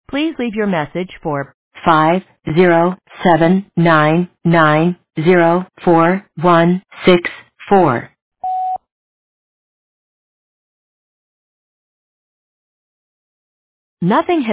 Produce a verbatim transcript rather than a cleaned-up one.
Please leave your message for five zero seven nine nine zero four one six four. Nothing has